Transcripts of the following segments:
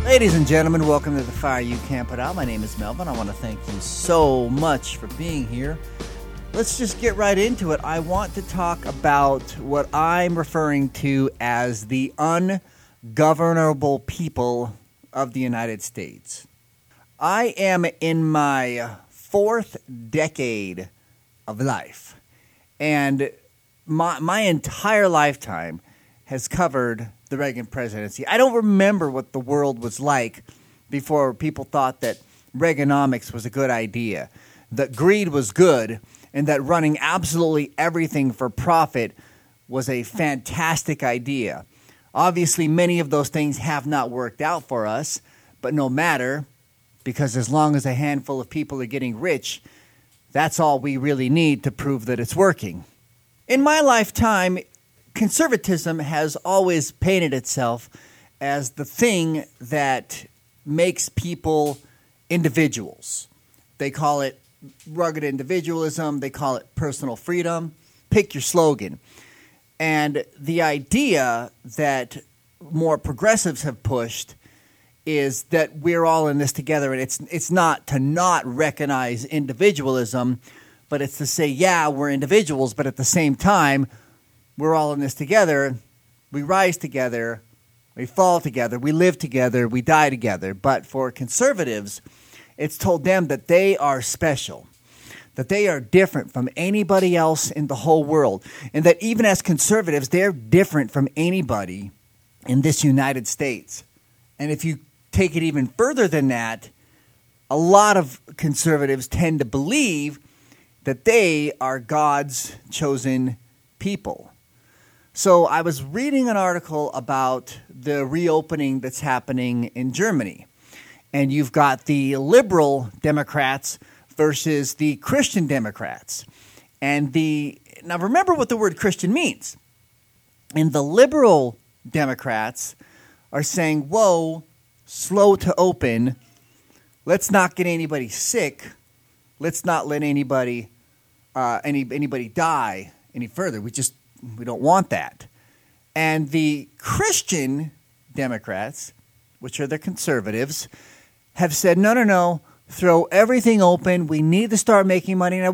Ladies and gentlemen, welcome to the Fire You Can't Put Out. My name is Melvin. I want to thank you so much for being here. Let's just get right into it. I want to talk about what I'm referring to as the ungovernable people of the United States. I am in my fourth decade of life, and my entire lifetime has covered the Reagan presidency. I don't remember what the world was like before people thought that Reaganomics was a good idea, that greed was good, and that running absolutely everything for profit was a fantastic idea. Obviously, many of those things have not worked out for us, but no matter, because as long as a handful of people are getting rich, that's all we really need to prove that it's working. In my lifetime, conservatism has always painted itself as the thing that makes people individuals. They call it rugged individualism. They call it personal freedom. Pick your slogan. And the idea that more progressives have pushed is that we're all in this together. And it's not to not recognize individualism, but it's to say, yeah, we're individuals, but at the same time, we're all in this together. We rise together. We fall together. We live together. We die together. But for conservatives, it's told them that they are special, that they are different from anybody else in the whole world, and that even as conservatives, they're different from anybody in this United States. And if you take it even further than that, a lot of conservatives tend to believe that they are God's chosen people. So I was reading an article about the reopening that's happening in Germany. And you've got the liberal Democrats versus the Christian Democrats. And now remember what the word Christian means. And the liberal Democrats are saying, whoa, slow to open. Let's not get anybody sick. Let's not let anybody die any further. We don't want that. And the Christian Democrats, which are the conservatives, have said, no, throw everything open. We need to start making money. Now,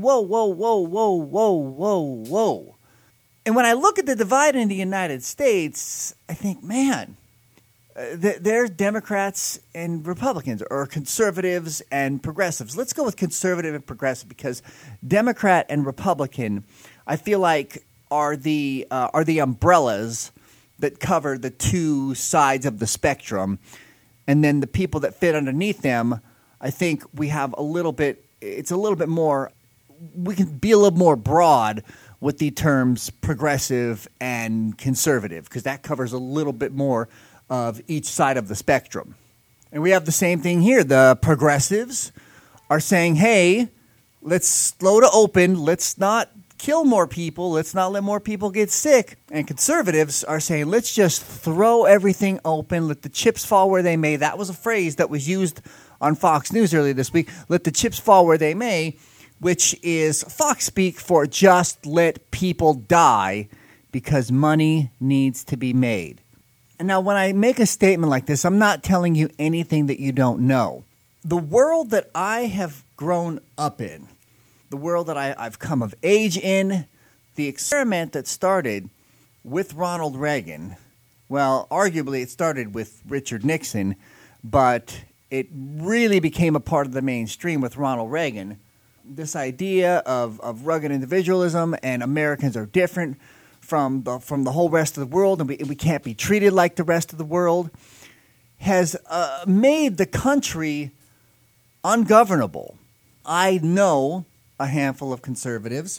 whoa. And when I look at the divide in the United States, I think, man, there's Democrats and Republicans, or conservatives and progressives. Let's go with conservative and progressive, because Democrat and Republican, I feel like, are the umbrellas that cover the two sides of the spectrum, and then the people that fit underneath them, I think we have it's a little bit more, we can be a little more broad with the terms progressive and conservative, because that covers a little bit more of each side of the spectrum. And we have the same thing here. The progressives are saying, hey, let's slow to open, let's not kill more people, let's not let more people get sick. And conservatives are saying, let's just throw everything open, let the chips fall where they may. That was a phrase that was used on Fox News earlier this week, let the chips fall where they may, which is Fox speak for just let people die because money needs to be made. And now when I make a statement like this, I'm not telling you anything that you don't know. The world that I have grown up in, the world that I've come of age in, the experiment that started with Ronald Reagan, well, arguably it started with Richard Nixon, but it really became a part of the mainstream with Ronald Reagan. This idea of rugged individualism and Americans are different from the whole rest of the world, and we can't be treated like the rest of the world, has made the country ungovernable. I know a handful of conservatives.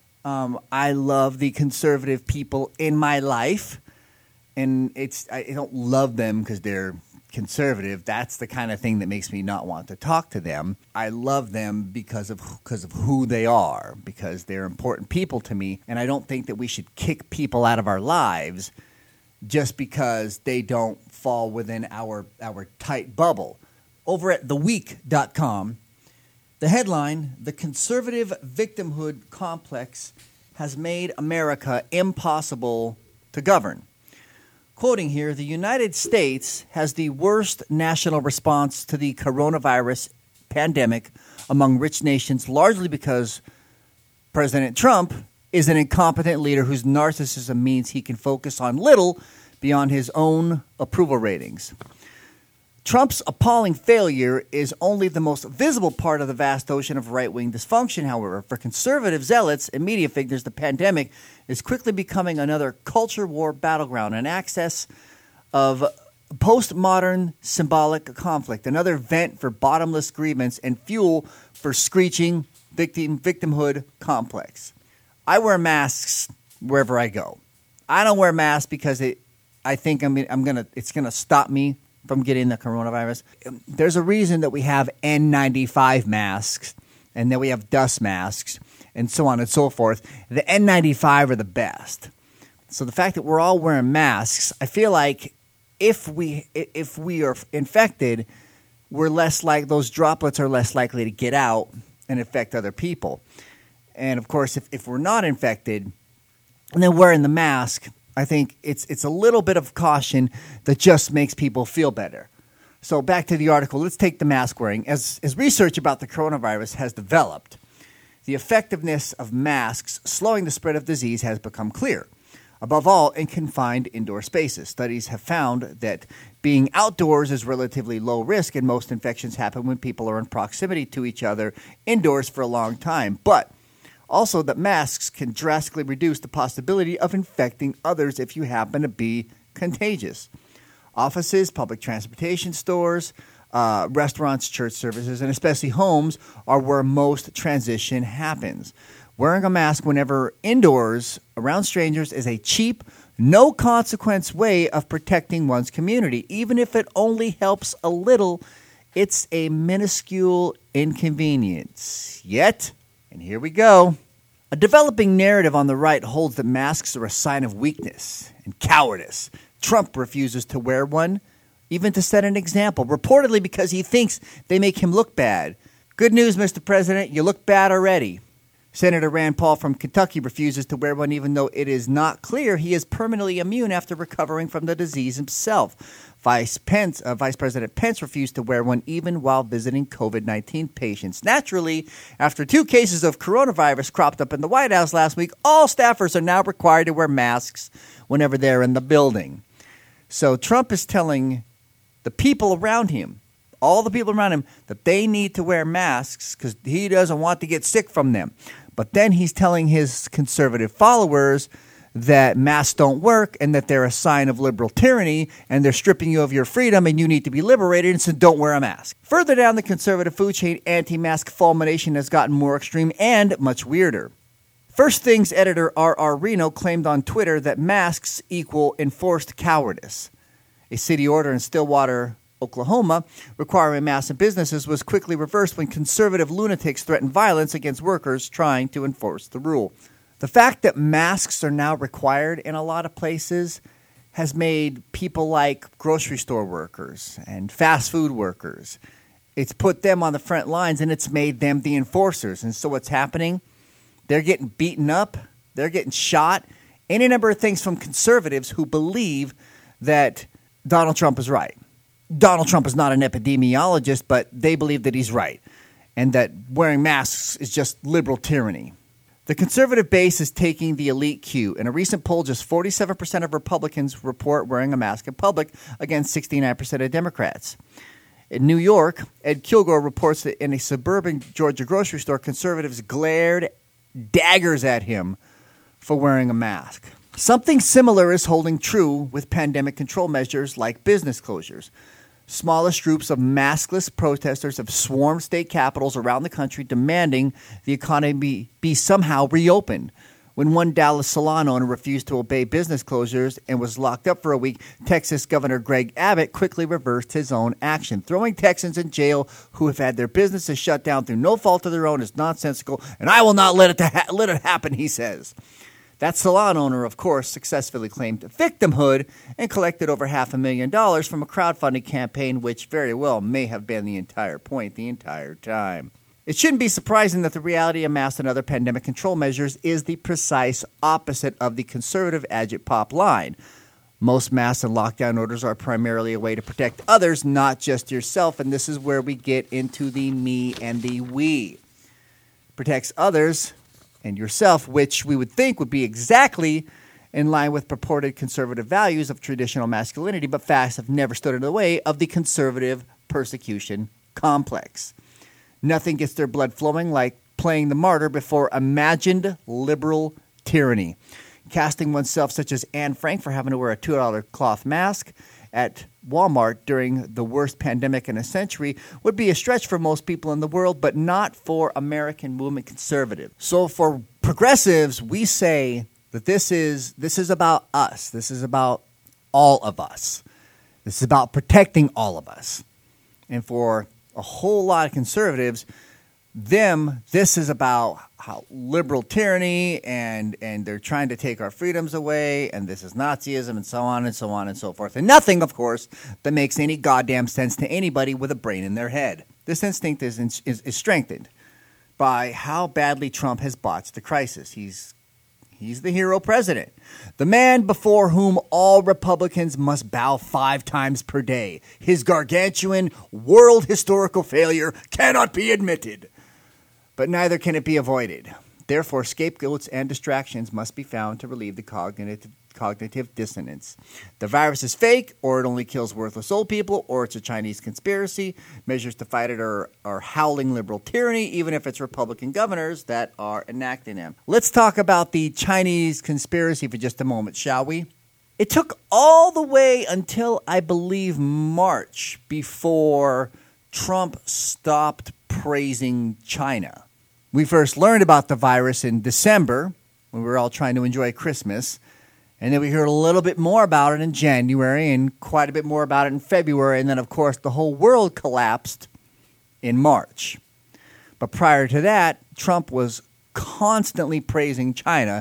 I love the conservative people in my life, and I don't love them because they're conservative. That's the kind of thing that makes me not want to talk to them. I love them because of who they are, because they're important people to me, and I don't think that we should kick people out of our lives just because they don't fall within our tight bubble. Over at theweek.com, the headline, "The Conservative Victimhood Complex Has Made America Impossible to Govern." Quoting here, the United States has the worst national response to the coronavirus pandemic among rich nations, largely because President Trump is an incompetent leader whose narcissism means he can focus on little beyond his own approval ratings. Trump's appalling failure is only the most visible part of the vast ocean of right-wing dysfunction, however. For conservative zealots and media figures, the pandemic is quickly becoming another culture war battleground, an access of postmodern symbolic conflict, another vent for bottomless grievance and fuel for screeching victimhood complex. I wear masks wherever I go. I don't wear masks because I think it's gonna stop me from getting the coronavirus. There's a reason that we have N95 masks and then we have dust masks and so on and so forth. The N95 are the best. So the fact that we're all wearing masks, I feel like if we are infected, we're less like those droplets are less likely to get out and infect other people. And of course, if we're not infected and then wearing the mask, I think it's a little bit of caution that just makes people feel better. So back to the article, let's take the mask wearing. As research about the coronavirus has developed, the effectiveness of masks slowing the spread of disease has become clear. Above all, in confined indoor spaces. Studies have found that being outdoors is relatively low risk, and most infections happen when people are in proximity to each other indoors for a long time. But also that masks can drastically reduce the possibility of infecting others if you happen to be contagious. Offices, public transportation stores, restaurants, church services, and especially homes are where most transition happens. Wearing a mask whenever indoors around strangers is a cheap, no-consequence way of protecting one's community. Even if it only helps a little, it's a minuscule inconvenience. Yet, and here we go, a developing narrative on the right holds that masks are a sign of weakness and cowardice. Trump refuses to wear one, even to set an example, reportedly because he thinks they make him look bad. Good news, Mr. President, you look bad already. Senator Rand Paul from Kentucky refuses to wear one even though it is not clear he is permanently immune after recovering from the disease himself. Vice President Pence refused to wear one even while visiting COVID-19 patients. Naturally, after 2 cases of coronavirus cropped up in the White House last week, all staffers are now required to wear masks whenever they're in the building. So Trump is telling the people around him, all the people around him, that they need to wear masks because he doesn't want to get sick from them. But then he's telling his conservative followers that masks don't work and that they're a sign of liberal tyranny and they're stripping you of your freedom and you need to be liberated, and so don't wear a mask. Further down the conservative food chain, anti-mask fulmination has gotten more extreme and much weirder. First Things editor R.R. Reno claimed on Twitter that masks equal enforced cowardice. A city order in Stillwater, Oklahoma, requiring masks in businesses was quickly reversed when conservative lunatics threatened violence against workers trying to enforce the rule. The fact that masks are now required in a lot of places has made people like grocery store workers and fast food workers, it's put them on the front lines and it's made them the enforcers. And so what's happening? They're getting beaten up, they're getting shot, any number of things from conservatives who believe that Donald Trump is right. Donald Trump is not an epidemiologist, but they believe that he's right and that wearing masks is just liberal tyranny. The conservative base is taking the elite cue. In a recent poll, just 47% of Republicans report wearing a mask in public against 69% of Democrats. In New York, Ed Kilgore reports that in a suburban Georgia grocery store, conservatives glared daggers at him for wearing a mask. Something similar is holding true with pandemic control measures like business closures. Smallest groups of maskless protesters have swarmed state capitals around the country demanding the economy be somehow reopened. When one Dallas salon owner refused to obey business closures and was locked up for a week, Texas Governor Greg Abbott quickly reversed his own action. Throwing Texans in jail who have had their businesses shut down through no fault of their own is nonsensical, and I will not let it happen, he says. That salon owner, of course, successfully claimed victimhood and collected over $500,000 from a crowdfunding campaign, which very well may have been the entire point the entire time. It shouldn't be surprising that the reality of masks and other pandemic control measures is the precise opposite of the conservative agit pop line. Most masks and lockdown orders are primarily a way to protect others, not just yourself. And this is where we get into the me and the we. Protects others and yourself, which we would think would be exactly in line with purported conservative values of traditional masculinity, but facts have never stood in the way of the conservative persecution complex. Nothing gets their blood flowing like playing the martyr before imagined liberal tyranny. Casting oneself, such as Anne Frank, for having to wear a $2 cloth mask at Walmart during the worst pandemic in a century would be a stretch for most people in the world, but not for American movement conservatives. So for progressives, we say that this is about us. This is about all of us. This is about protecting all of us. And for a whole lot of conservatives, this is about how liberal tyranny and they're trying to take our freedoms away, and this is Nazism, and so on and so on and so forth. And nothing, of course, that makes any goddamn sense to anybody with a brain in their head. This instinct is strengthened by how badly Trump has botched the crisis. He's the hero president, the man before whom all Republicans must bow 5 times per day. His gargantuan world historical failure cannot be admitted, but neither can it be avoided. Therefore, scapegoats and distractions must be found to relieve the cognitive dissonance. The virus is fake, or it only kills worthless old people, or it's a Chinese conspiracy. Measures to fight it are howling liberal tyranny, even if it's Republican governors that are enacting them. Let's talk about the Chinese conspiracy for just a moment, shall we? It took all the way until, I believe, March before Trump stopped praising China. We first learned about the virus in December, when we were all trying to enjoy Christmas. And then we heard a little bit more about it in January and quite a bit more about it in February. And then, of course, the whole world collapsed in March. But prior to that, Trump was constantly praising China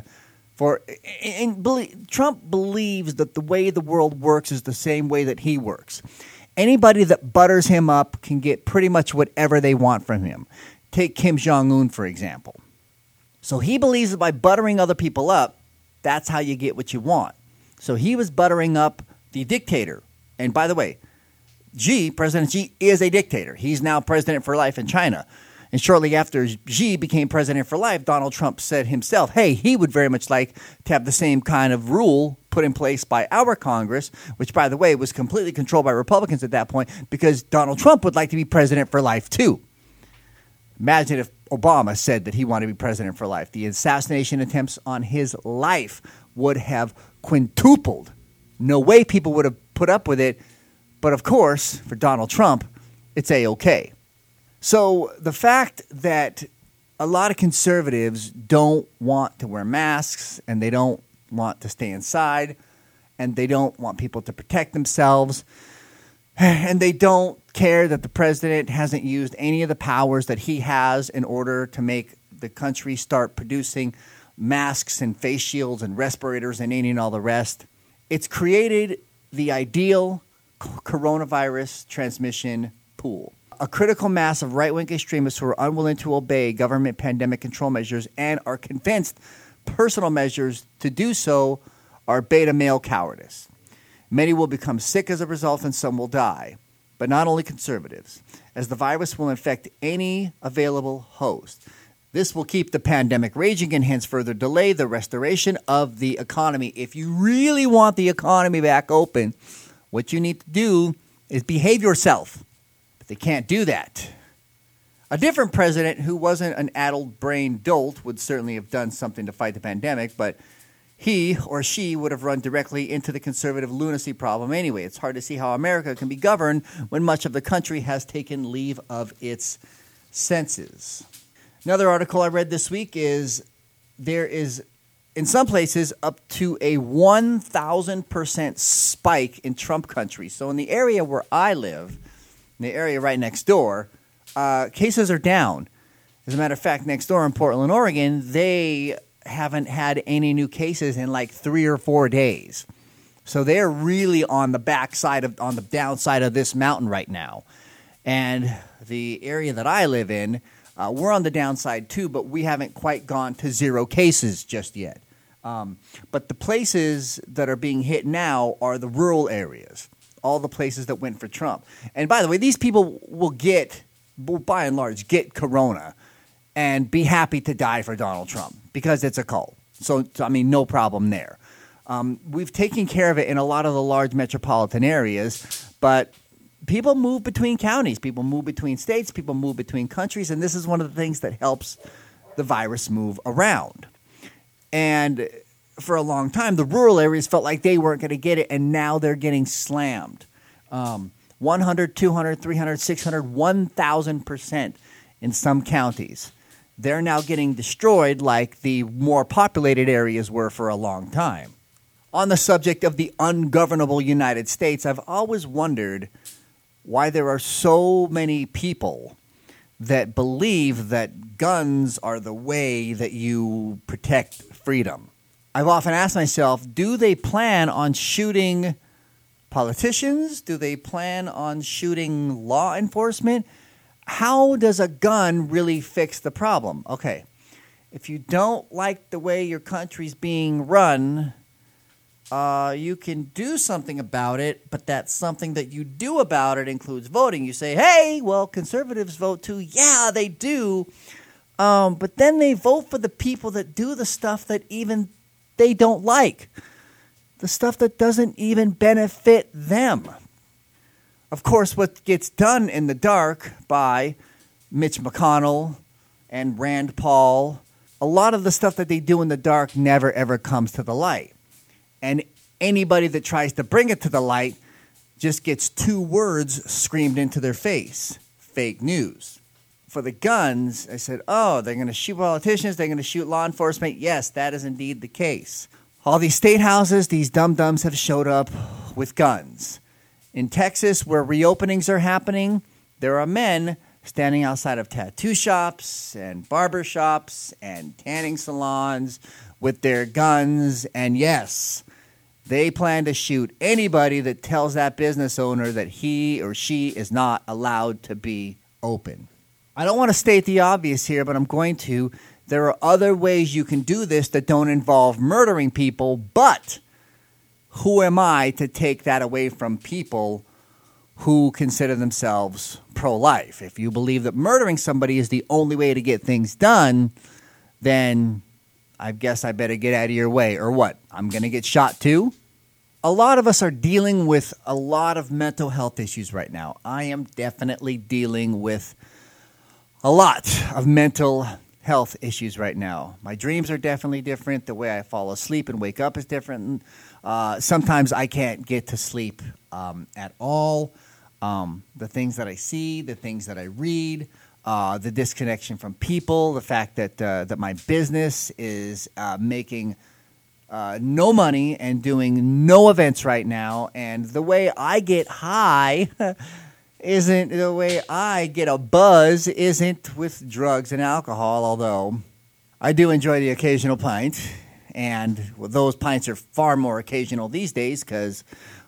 Trump believes that the way the world works is the same way that he works. Anybody that butters him up can get pretty much whatever they want from him. Take Kim Jong-un, for example. So he believes that by buttering other people up, that's how you get what you want. So he was buttering up the dictator. And by the way, President Xi is a dictator. He's now president for life in China. And shortly after Xi became president for life, Donald Trump said himself, hey, he would very much like to have the same kind of rule put in place by our Congress, which, by the way, was completely controlled by Republicans at that point, because Donald Trump would like to be president for life too. Imagine if Obama said that he wanted to be president for life. The assassination attempts on his life would have quintupled. No way people would have put up with it. But of course, for Donald Trump, it's A-OK. So the fact that a lot of conservatives don't want to wear masks, and they don't want to stay inside, and they don't want people to protect themselves, and they don't care that the president hasn't used any of the powers that he has in order to make the country start producing masks and face shields and respirators and any and all the rest. It's created the ideal coronavirus transmission pool. A critical mass of right-wing extremists who are unwilling to obey government pandemic control measures and are convinced personal measures to do so are beta male cowardice. Many will become sick as a result, and some will die. But not only conservatives, as the virus will infect any available host. This will keep the pandemic raging and hence further delay the restoration of the economy. If you really want the economy back open, what you need to do is behave yourself. But they can't do that. A different president who wasn't an addled-brain dolt would certainly have done something to fight the pandemic, but he or she would have run directly into the conservative lunacy problem anyway. It's hard to see how America can be governed when much of the country has taken leave of its senses. Another article I read this week is there is, in some places, up to a 1,000% spike in Trump country. So in the area where I live, in the area right next door, cases are down. As a matter of fact, next door in Portland, Oregon, they haven't had any new cases in like 3 or 4 days. So they're really on the downside of this mountain right now. And the area that I live in, we're on the downside too, but we haven't quite gone to 0 cases just yet. But the places that are being hit now are the rural areas, all the places that went for Trump. And by the way, these people will by and large, get corona and be happy to die for Donald Trump because it's a cult. So I mean, no problem there. We've taken care of it in a lot of the large metropolitan areas, but people move between counties, people move between states, people move between countries, and this is one of the things that helps the virus move around. And for a long time, the rural areas felt like they weren't going to get it, and now they're getting slammed. 100, 200, 300, 600, 1,000% in some counties. They're now getting destroyed like the more populated areas were for a long time. On the subject of the ungovernable United States, I've always wondered why there are so many people that believe that guns are the way that you protect freedom. I've often asked myself, do they plan on shooting politicians? Do they plan on shooting law enforcement? How does a gun really fix the problem? Okay, if you don't like the way your country's being run, you can do something about it, but that something that you do about it includes voting. You say, hey, well, conservatives vote too. Yeah, they do. But then they vote for the people that do the stuff that even they don't like, the stuff that doesn't even benefit them. Of course, what gets done in the dark by Mitch McConnell and Rand Paul, a lot of the stuff that they do in the dark never, ever comes to the light. And anybody that tries to bring it to the light just gets two words screamed into their face: fake news. For the guns, I said, oh, they're going to shoot politicians, they're going to shoot law enforcement. Yes, that is indeed the case. All these state houses, these dum-dums have showed up with guns. In Texas, where reopenings are happening, there are men standing outside of tattoo shops and barber shops and tanning salons with their guns. And yes, they plan to shoot anybody that tells that business owner that he or she is not allowed to be open. I don't want to state the obvious here, but I'm going to. There are other ways you can do this that don't involve murdering people, but who am I to take that away from people who consider themselves pro-life? If you believe that murdering somebody is the only way to get things done, then I guess I better get out of your way. Or what? I'm going to get shot too? A lot of us are dealing with a lot of mental health issues right now. I am definitely dealing with a lot of mental health issues right now. My dreams are definitely different. The way I fall asleep and wake up is different. Sometimes I can't get to sleep at all. The things that I see, the things that I read, the disconnection from people, the fact that my business is making no money and doing no events right now, and the way I get high isn't the way I get a buzz isn't with drugs and alcohol, although I do enjoy the occasional pint, and those pints are far more occasional these days because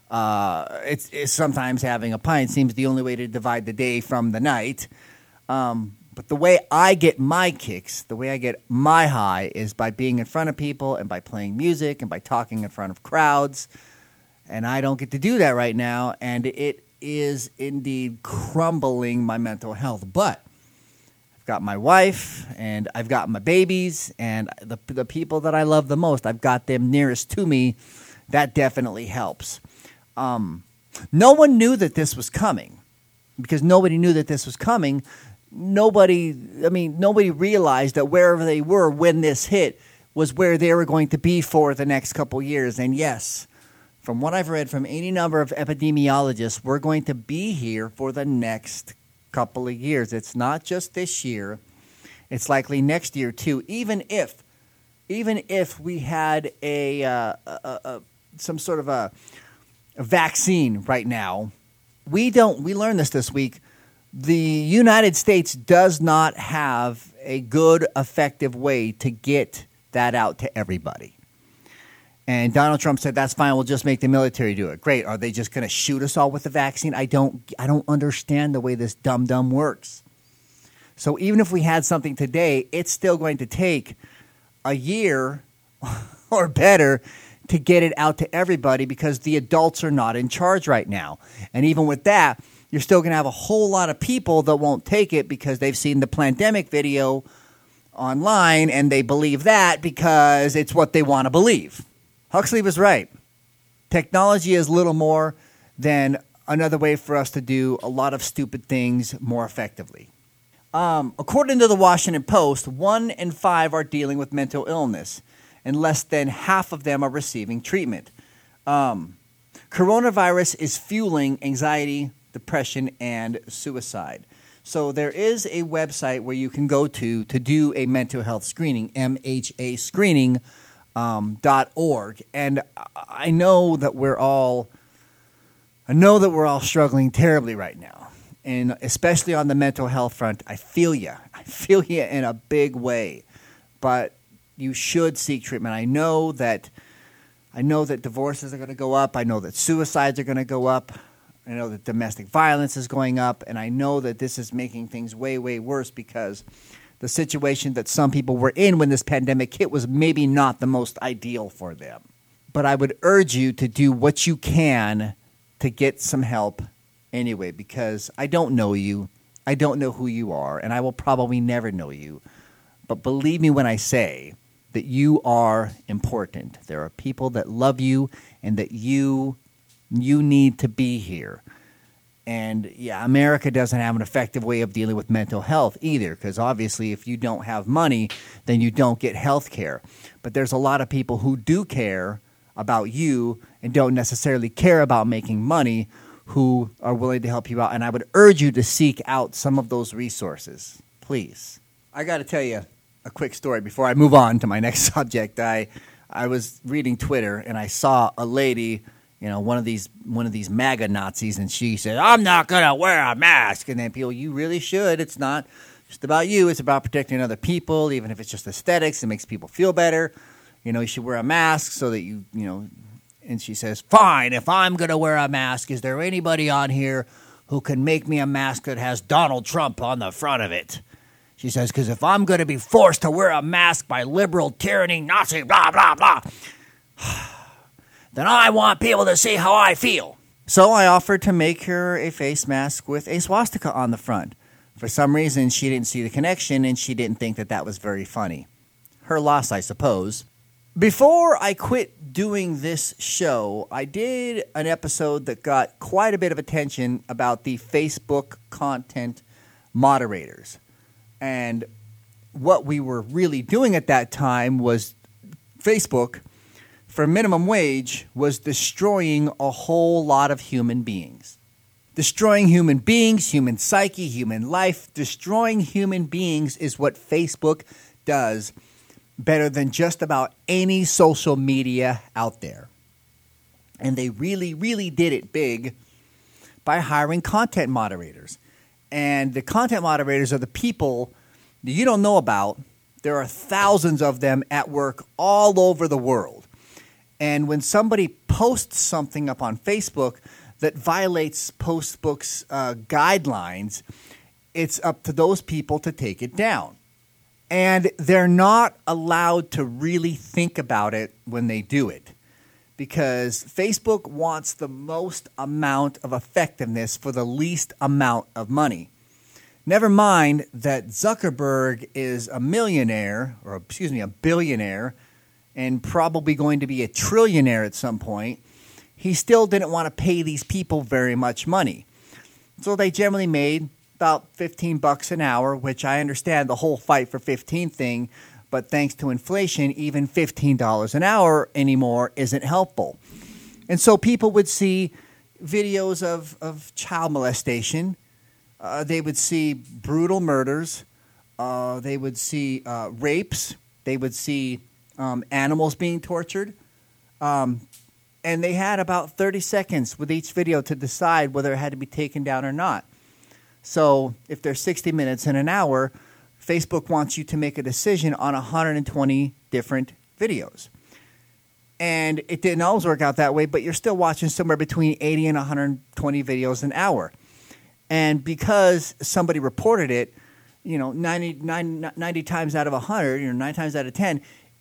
it's sometimes having a pint seems the only way to divide the day from the night. But the way I get my kicks, the way I get my high is by being in front of people and by playing music and by talking in front of crowds. And I don't get to do that right now, and it is indeed crumbling my mental health. But I've got my wife, and I've got my babies, and the people that I love the most, I've got them nearest to me. That definitely helps. No one knew that this was coming. Because nobody knew that this was coming, nobody realized that wherever they were when this hit was where they were going to be for the next couple years. And yes, from what I've read from any number of epidemiologists, we're going to be here for the next couple of years. It's not just this year. It's likely next year too. Even if we had some sort of a vaccine right now, we learned this week. The United States does not have a good, effective way to get that out to everybody. And Donald Trump said, that's fine, we'll just make the military do it. Great. Are they just going to shoot us all with the vaccine? I don't understand the way this dumb works. So even if we had something today, it's still going to take a year or better to get it out to everybody because the adults are not in charge right now. And even with that, you're still going to have a whole lot of people that won't take it because they've seen the pandemic video online and they believe that because it's what they want to believe. Huxley was right. Technology is little more than another way for us to do a lot of stupid things more effectively. According to the Washington Post, 1 in 5 are dealing with mental illness, and less than half of them are receiving treatment. Coronavirus is fueling anxiety, depression, and suicide. So there is a website where you can go to do a mental health screening, MHAscreening.org. And I know that we're all struggling terribly right now. And especially on the mental health front, I feel you. I feel you in a big way. But you should seek treatment. I know that divorces are going to go up. I know that suicides are going to go up. I know that domestic violence is going up. And I know that this is making things way, way worse because the situation that some people were in when this pandemic hit was maybe not the most ideal for them. But I would urge you to do what you can to get some help anyway, because I don't know you. I don't know who you are, and I will probably never know you. But believe me when I say that you are important. There are people that love you and that you need to be here. And yeah, America doesn't have an effective way of dealing with mental health either, because obviously if you don't have money, then you don't get health care. But there's a lot of people who do care about you and don't necessarily care about making money who are willing to help you out. And I would urge you to seek out some of those resources, please. I got to tell you a quick story before I move on to my next subject. I was reading Twitter and I saw a lady, one of these MAGA Nazis, and she said, "I'm not going to wear a mask." And then people, you really should. It's not just about you. It's about protecting other people, even if it's just aesthetics. It makes people feel better. You should wear a mask so that you know. And she says, "Fine, if I'm going to wear a mask, is there anybody on here who can make me a mask that has Donald Trump on the front of it?" She says, "Because if I'm going to be forced to wear a mask by liberal tyranny, Nazi, blah, blah, blah, then I want people to see how I feel." So I offered to make her a face mask with a swastika on the front. For some reason, she didn't see the connection, and she didn't think that was very funny. Her loss, I suppose. Before I quit doing this show, I did an episode that got quite a bit of attention about the Facebook content moderators. And what we were really doing at that time was Facebook, for minimum wage, was destroying a whole lot of human beings. Destroying human beings, human psyche, human life. Destroying human beings is what Facebook does better than just about any social media out there. And they really, really did it big by hiring content moderators. And the content moderators are the people that you don't know about. There are thousands of them at work all over the world. And when somebody posts something up on Facebook that violates Facebook's guidelines, it's up to those people to take it down. And they're not allowed to really think about it when they do it, because Facebook wants the most amount of effectiveness for the least amount of money. Never mind that Zuckerberg is a billionaire, and probably going to be a trillionaire at some point. He still didn't want to pay these people very much money. So they generally made about $15 an hour, which I understand the whole fight for 15 thing, but thanks to inflation, even $15 an hour anymore isn't helpful. And so people would see videos of child molestation. They would see brutal murders. They would see rapes. They would see animals being tortured. And they had about 30 seconds with each video to decide whether it had to be taken down or not. So if there's 60 minutes in an hour, Facebook wants you to make a decision on 120 different videos. And it didn't always work out that way, but you're still watching somewhere between 80 and 120 videos an hour. And because somebody reported it, 90 times out of 100, 9 times out of 10,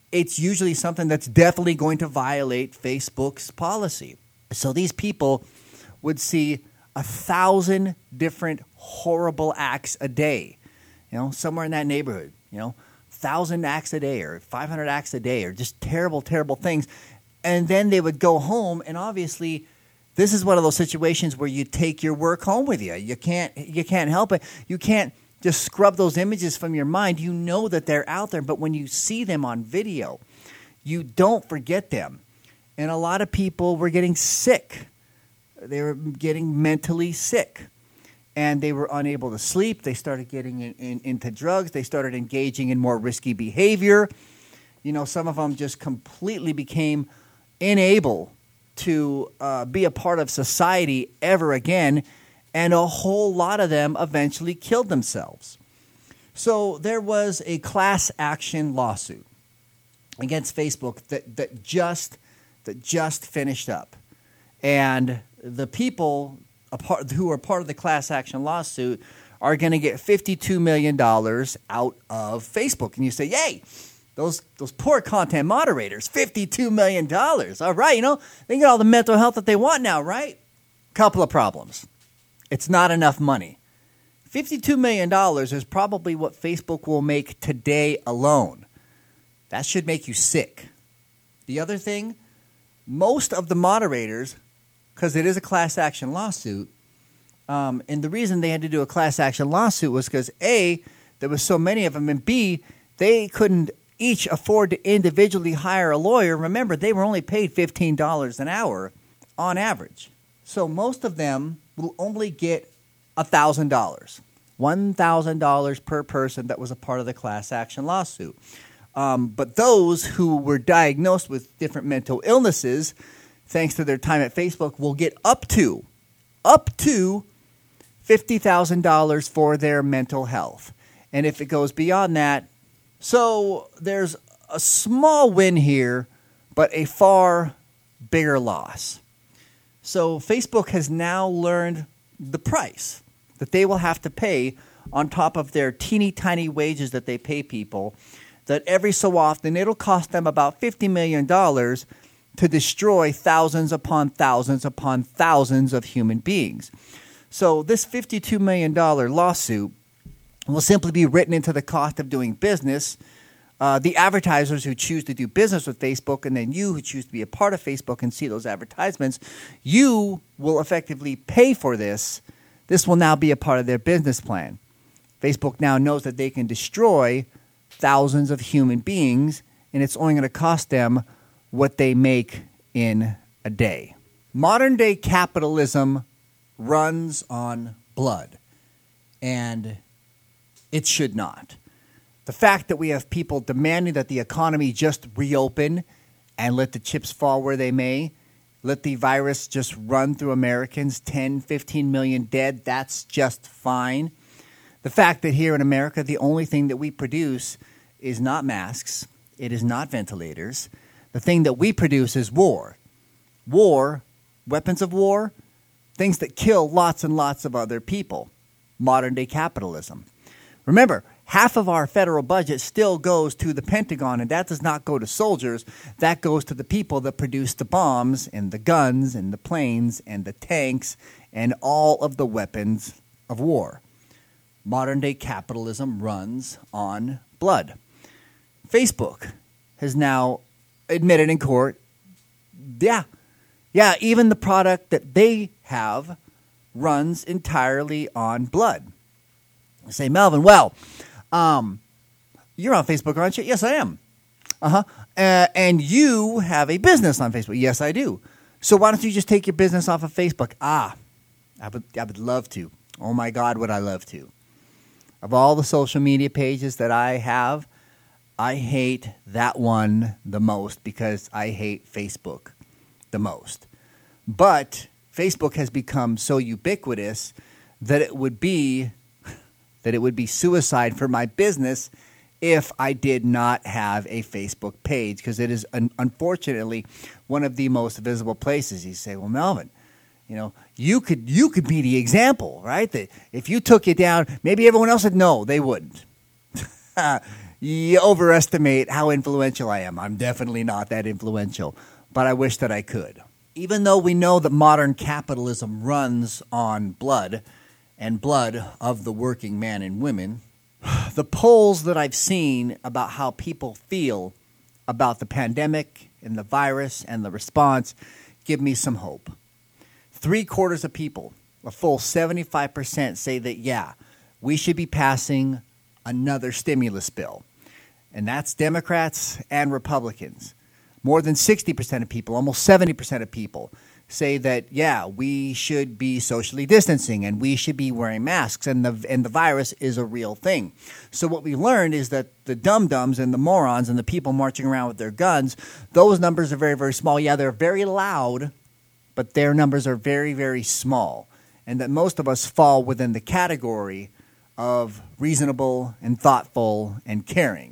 it's usually something that's definitely going to violate Facebook's policy. So these people would see 1,000 different horrible acts a day, somewhere in that neighborhood, 1,000 acts a day or 500 acts a day or just terrible, terrible things. And then they would go home, and obviously this is one of those situations where you take your work home with you. You can't help it. You can't just scrub those images from your mind. You know that they're out there, but when you see them on video, you don't forget them. And a lot of people were getting sick. They were getting mentally sick, and they were unable to sleep. They started getting into drugs. They started engaging in more risky behavior. Some of them just completely became unable to be a part of society ever again, and a whole lot of them eventually killed themselves. So there was a class action lawsuit against Facebook that just finished up, and the people who are part of the class action lawsuit are going to get $52 million out of Facebook. And you say, yay, those poor content moderators, $52 million. All right, they get all the mental health that they want now, right? Couple of problems. It's not enough money. $52 million is probably what Facebook will make today alone. That should make you sick. The other thing, most of the moderators, because it is a class action lawsuit, and the reason they had to do a class action lawsuit was because A, there was so many of them, and B, they couldn't each afford to individually hire a lawyer. Remember, they were only paid $15 an hour on average. So most of them will only get $1,000, $1,000 per person that was a part of the class action lawsuit. But those who were diagnosed with different mental illnesses, thanks to their time at Facebook, will get up to $50,000 for their mental health. And if it goes beyond that, so there's a small win here, but a far bigger loss. So Facebook has now learned the price that they will have to pay on top of their teeny tiny wages that they pay people, that every so often it'll cost them about $50 million to destroy thousands upon thousands upon thousands of human beings. So this $52 million lawsuit will simply be written into the cost of doing business. The advertisers who choose to do business with Facebook, and then you who choose to be a part of Facebook and see those advertisements, you will effectively pay for this. This will now be a part of their business plan. Facebook now knows that they can destroy thousands of human beings, and it's only going to cost them what they make in a day. Modern day capitalism runs on blood, and it should not. The fact that we have people demanding that the economy just reopen and let the chips fall where they may, let the virus just run through Americans, 10, 15 million dead, that's just fine. The fact that here in America, the only thing that we produce is not masks, it is not ventilators. The thing that we produce is war. War, weapons of war, things that kill lots and lots of other people. Modern day capitalism. Remember, half of our federal budget still goes to the Pentagon, and that does not go to soldiers. That goes to the people that produce the bombs and the guns and the planes and the tanks and all of the weapons of war. Modern day capitalism runs on blood. Facebook has now admitted in court, yeah, even the product that they have runs entirely on blood. I say, Melvin, well, you're on Facebook, aren't you? Yes, I am. And you have a business on Facebook. Yes, I do. So why don't you just take your business off of Facebook? I would love to. Oh my God, would I love to. Of all the social media pages that I have, I hate that one the most because I hate Facebook the most. But Facebook has become so ubiquitous that it would be suicide for my business if I did not have a Facebook page, because it is unfortunately one of the most visible places. You say, well, Melvin, you could be the example, right? That if you took it down, maybe everyone else would know. They wouldn't. you overestimate how influential I am. I'm definitely not that influential, but I wish that I could. Even though we know that modern capitalism runs on blood and blood of the working man and women, the polls that I've seen about how people feel about the pandemic and the virus and the response give me some hope. 3/4 of people, a full 75%, say that, yeah, we should be passing another stimulus bill. And that's Democrats and Republicans. More than 60% of people, almost 70% of people, say that, yeah, we should be socially distancing and we should be wearing masks and the virus is a real thing. So what we learned is that the dum-dums and the morons and the people marching around with their guns, those numbers are very, very small. Yeah, they're very loud, but their numbers are very, very small. And that most of us fall within the category of reasonable and thoughtful and caring.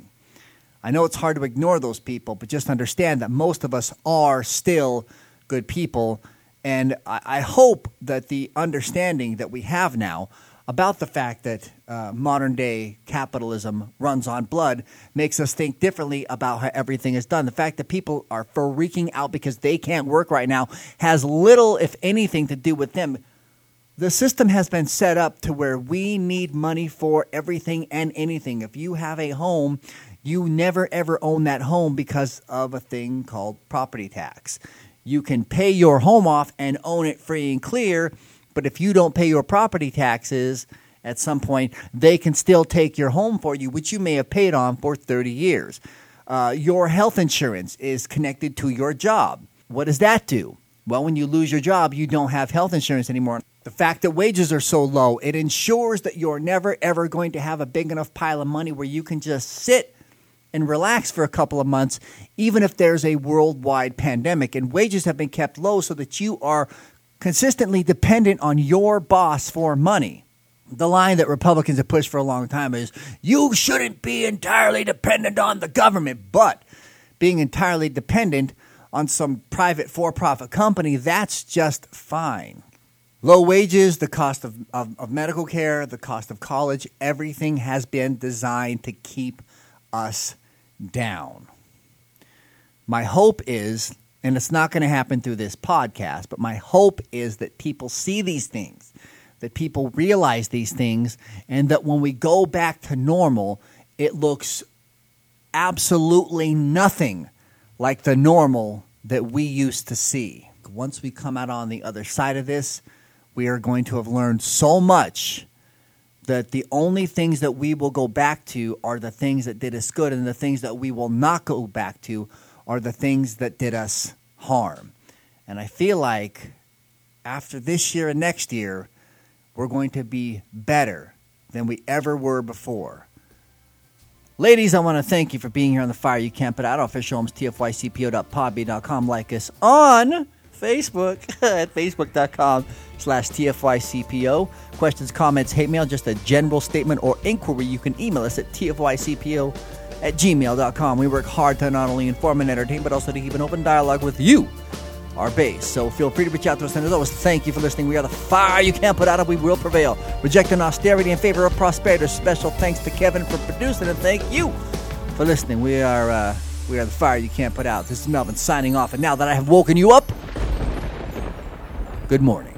I know it's hard to ignore those people, but just understand that most of us are still good people. And I hope that the understanding that we have now about the fact that modern-day capitalism runs on blood makes us think differently about how everything is done. The fact that people are freaking out because they can't work right now has little, if anything, to do with them. The system has been set up to where we need money for everything and anything. If you have a home, you never ever own that home because of a thing called property tax. You can pay your home off and own it free and clear, but if you don't pay your property taxes, at some point they can still take your home for you, which you may have paid on for 30 years. Your health insurance is connected to your job. What does that do? Well, when you lose your job, you don't have health insurance anymore. The fact that wages are so low, it ensures that you're never ever going to have a big enough pile of money where you can just sit and relax for a couple of months, even if there's a worldwide pandemic. And wages have been kept low so that you are consistently dependent on your boss for money. The line that Republicans have pushed for a long time is, you shouldn't be entirely dependent on the government. But being entirely dependent on some private for-profit company, that's just fine. Low wages, the cost of medical care, the cost of college, everything has been designed to keep us down. My hope is, and it's not going to happen through this podcast, but my hope is that people see these things, that people realize these things, and that when we go back to normal, it looks absolutely nothing like the normal that we used to see. Once we come out on the other side of this, we are going to have learned so much that the only things that we will go back to are the things that did us good, and the things that we will not go back to are the things that did us harm. And I feel like after this year and next year, we're going to be better than we ever were before. Ladies, I want to thank you for being here on The Fire You Can't Put Out. Official home is tfycpo.podbean.com. Like us on Facebook at facebook.com/TFYCPO. Questions, comments, hate mail, just a general statement or inquiry, you can email us at tfycpo@gmail.com. We work hard to not only inform and entertain, but also to keep an open dialogue with you, our base. So feel free to reach out to us. And as always, thank you for listening. We are the fire you can't put out, and we will prevail. Rejecting austerity in favor of prosperity. Special thanks to Kevin for producing, and thank you for listening. We are the fire you can't put out. This is Melvin signing off. And now that I have woken you up, good morning.